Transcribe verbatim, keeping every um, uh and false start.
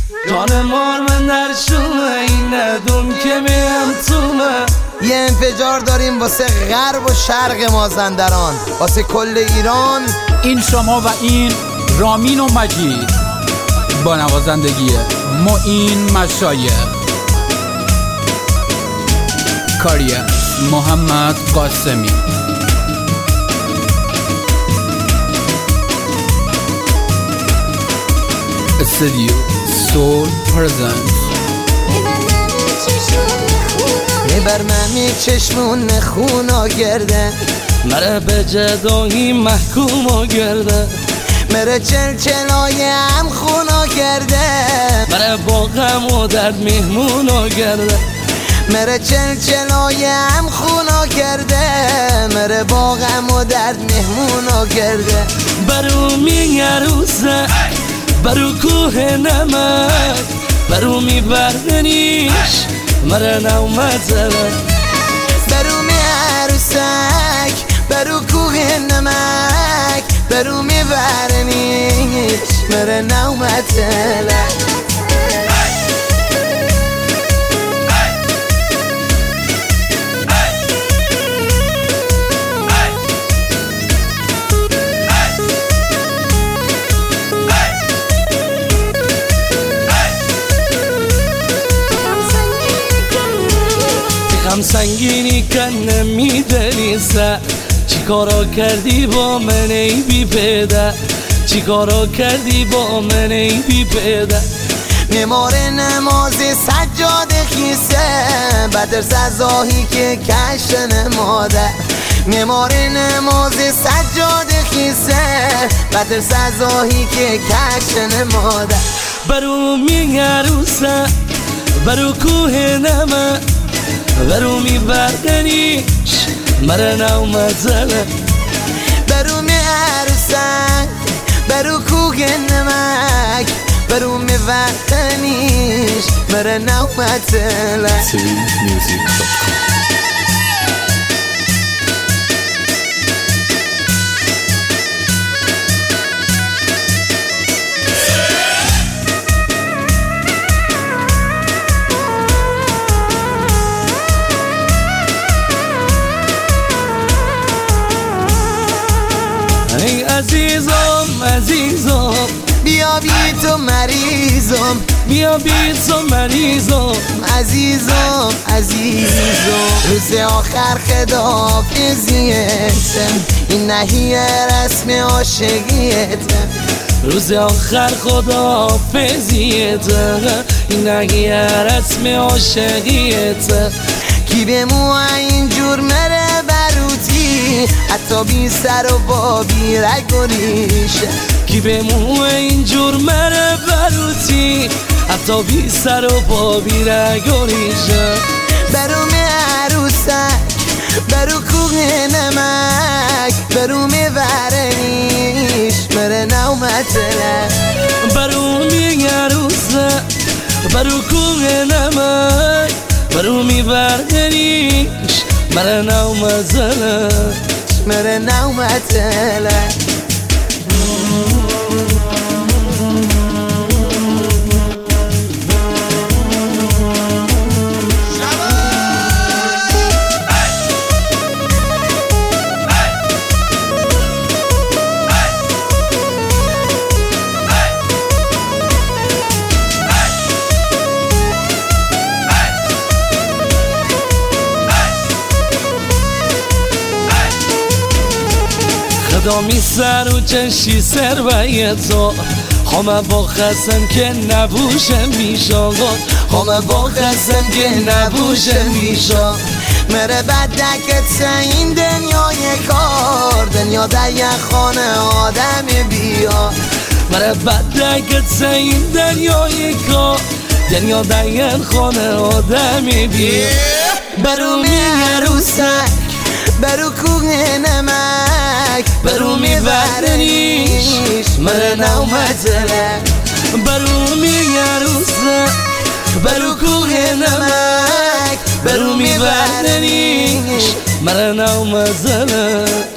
جان مار من در شومه این ندون که میم تومه. یه انفجار داریم واسه غرب و شرق مازندران، واسه کل ایران. این شما و این رامین و مجید با نوازندگی معین مشایخ. کاری محمد قاسمی. استودیو سول پرزنت. میبر من چشمون خونا گرده، مره به جدایی محکوم و گرده. مره چلچلای هم خونا گرده، مره با غم و درد میهمون و گرده. مره چلچلای هم خونا گرده، مره با غم و درد میهمون و گرده. برو میگروسه برو کوه نمک، برو میبردنیش مره نومته. برو می عروسک برو کوه نمک، برو می برنیش مره نومته. غم سنگینی کنه میدلیسه. چی کارا کردی با من ای بی پدر، چی کارا کردی با من ای بی پدر. نمار نماز سجاد خیسه، بدر سزاهی که کشت نماده. نمار نماز سجاد خیسه، بدر سزاهی که کشت نماده. برو میگروسه برو کوه نمک، برو میبردنیش مره نومته. برو می عروسک برو کوه نمک، برو می وطنیش مره نومته. ای عزیزم عزیزم بیا بی تو مریضم، بیا بی تو مریضم. عزیزم عزیزم روز آخر خداحافظیتم، این نهیه رسم عاشقیتم. روز آخر خداحافظیتم، این نهیه رسم عاشقیتم. کی به مو اینجور مره بروتی، حتی بی سر و با بی رگ و ریشه. کی به مو اینجور مره بروتی، حتی بی سر و با بی رگ و ریشه. برو می عروسک برو کوه نمک، برو می ورنیش مره نومته. برو میگروسه برو کوه نمک، برو میبردنیش مره نومته. مره نومته. خدا می سر و چشی سر و یه تو، همه با خسم که نبوشه میشا. همه با خسم که نبوشه میشا. مره بدکت این دنیای کار، دنیا در یه خانه آدم بیا. مره بدکت این دنیای کار، دنیا در یه خانه آدم بیا. برو می عروسک برو کوه نمک، برو می ورنیش مره نومته. برو میگروسه برو کوه نمک، برو میبردنیش مره نومته.